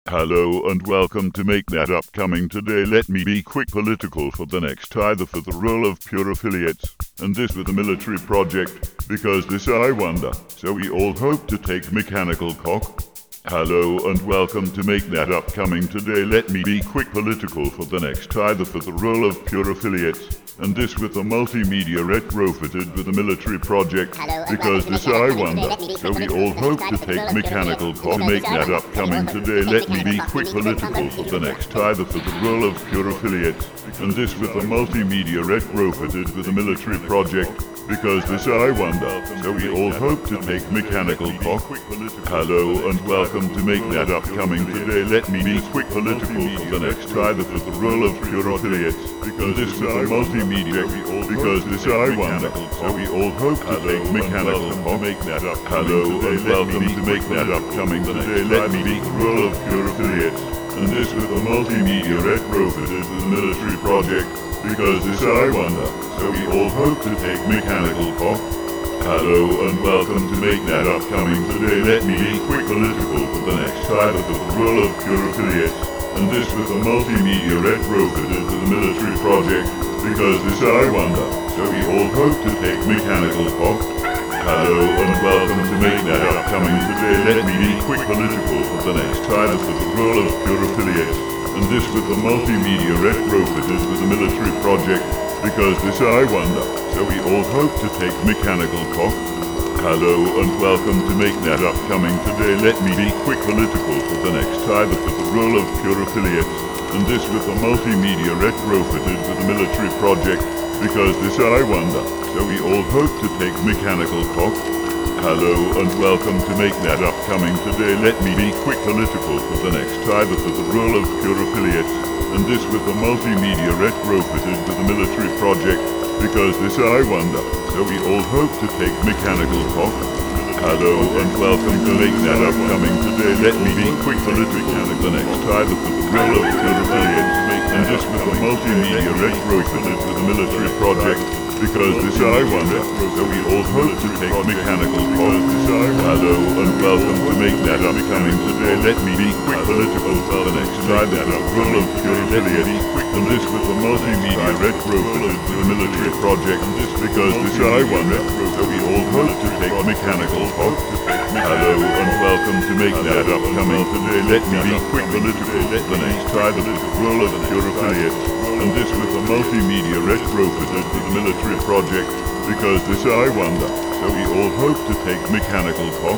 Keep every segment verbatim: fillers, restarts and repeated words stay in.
Hello and welcome to Make That Upcoming. Today let me be quick political for the next either for the role of pure affiliates, and this with a military project, because this I wonder, so we all hope to take mechanical cock. Hello and welcome to Make That Upcoming. Today let me be quick political for the next either for the role of pure affiliates, and this with a multimedia retrofitted with a military project, Hello, because this I wonder, so we all hope to take mechanical cock. To make that upcoming today let me be quick political for the next either for the role of pure affiliates, and this with a multimedia retrofitted with a military project, because this I wonder, so we all hope to take mechanical cock. Hello and welcome to Make That Upcoming. Today let me be quick political for the next either for the role of pure affiliates, because this with a multimedia, because this I wonder, so we all hope to take mechanical cock. Hello and welcome to Make That Upcoming. Today let me be role of pure affiliates, and this with a multimedia retrofitted with a military project, because this I wonder, so we all hope to take mechanical cock. Hello and welcome to Make That Upcoming. Today let me be quick political for the next either for the role of pure affiliates, and this with a multimedia retrofitted with a military project, because this I wonder, so we all hope to take mechanical cock. Hello and welcome to Make That Upcoming. Today let me be quick political for the next either for the role of pure affiliates, and this with a multimedia retrofitted with a military project, because this I wonder, so we all hope to take mechanical cock. Hello and welcome to Make That Upcoming. Today let me be quick political for the next either for the role of pure affiliates, and this with a multimedia retrofitted with a military project, because this I wonder, so we all hope to take mechanical cock. Hello and welcome to Make That Upcoming. Today let me be quick political for the next either for the role of pure affiliates, and this with a multimedia retrofitted with a military project, because this I wonder, so we all hope to take mechanical cock. Hello and welcome to Make That Upcoming. Today let me be quick political for the next either for the role of pure affiliates, and this with a multimedia retrofitted with a military project, because this I wonder, so we all hope to take mechanical cock. Hello and welcome to Make That Upcoming. Today let me be quick political for the next either for the role of pure affiliates, and this with a multimedia retrofitted with a military project, because this I wonder, so we all hope to take mechanical cock. Hello and welcome to Make That Upcoming. Today let me be quick political for the next either for the role of pure affiliates, and this with a multimedia retrofitted with a military project, because this I wonder, so we all hope to take mechanical cock.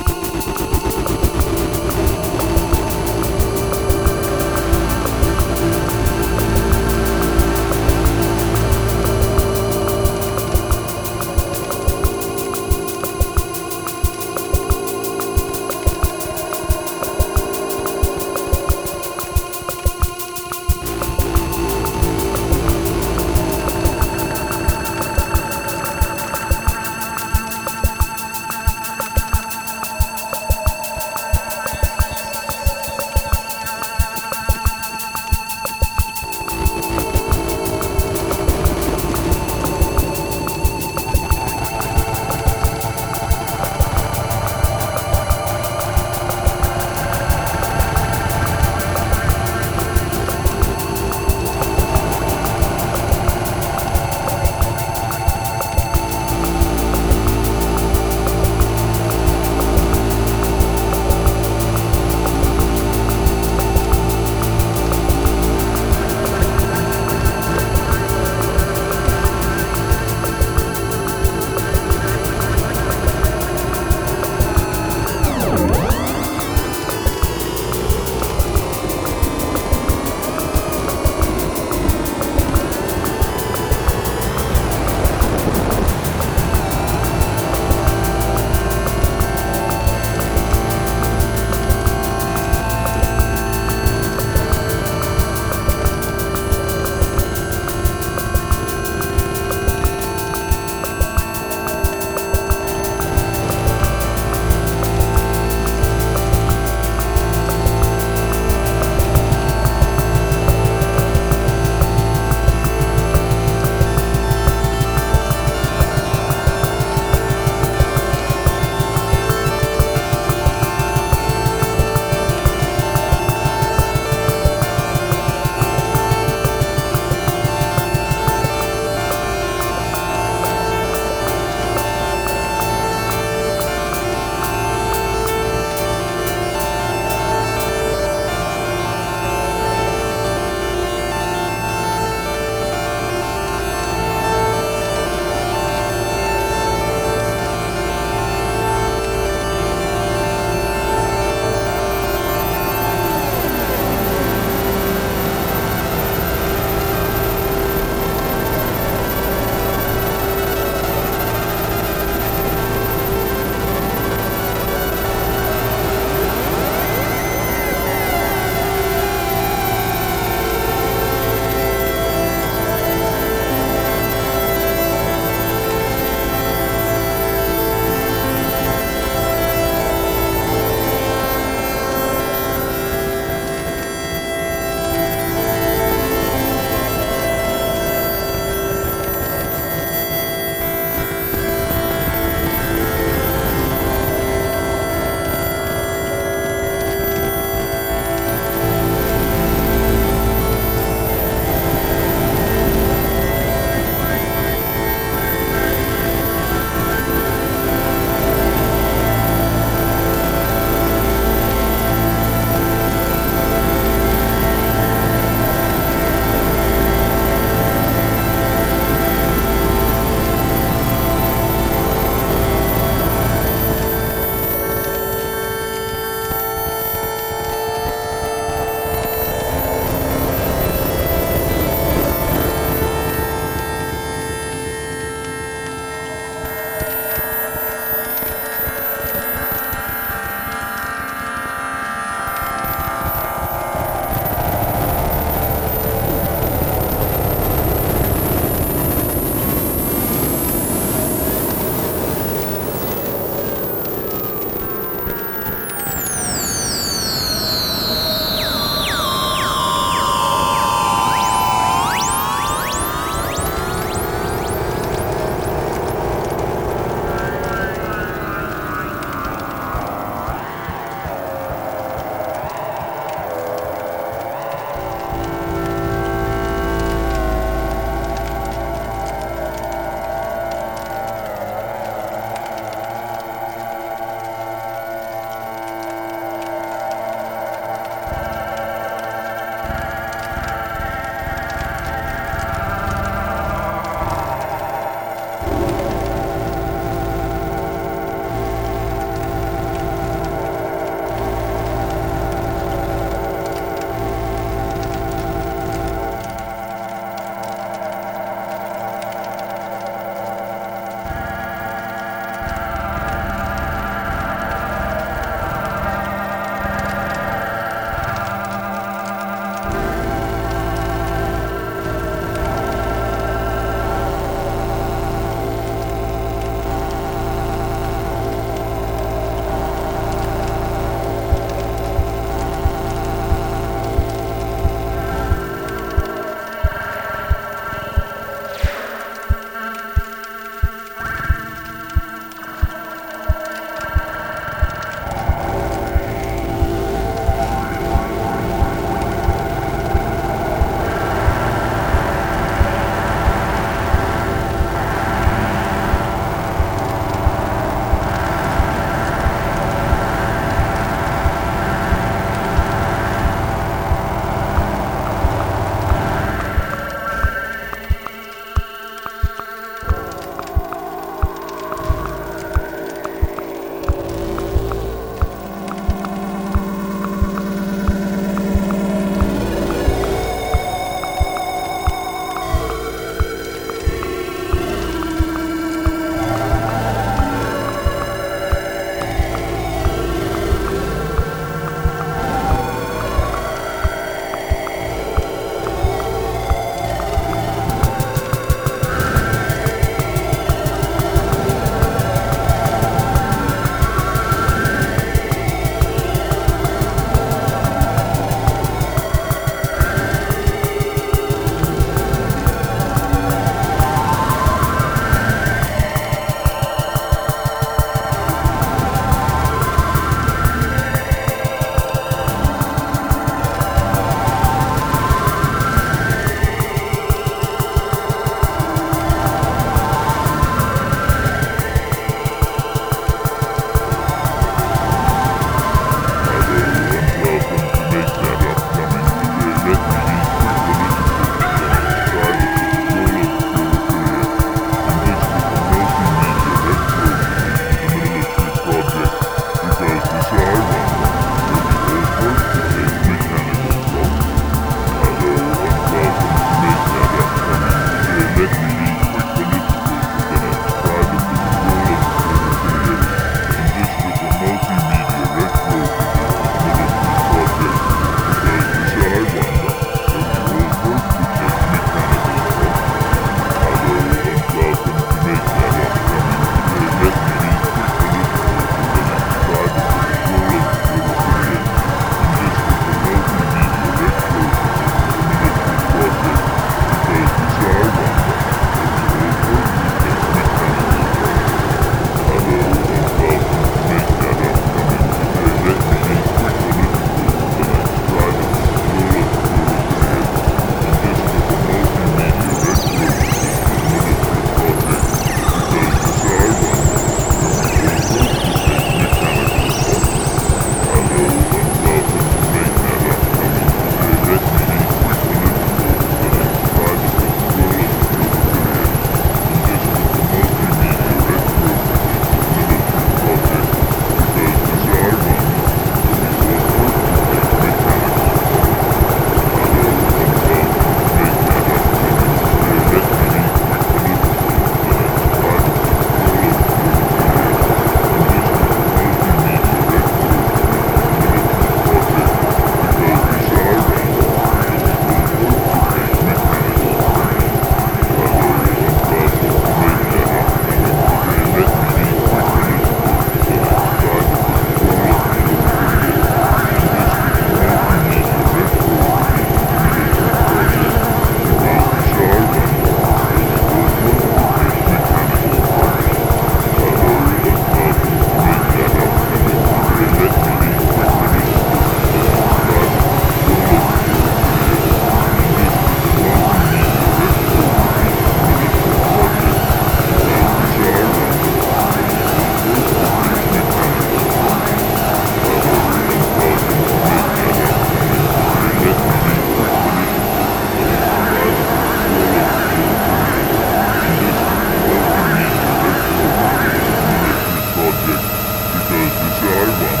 I want.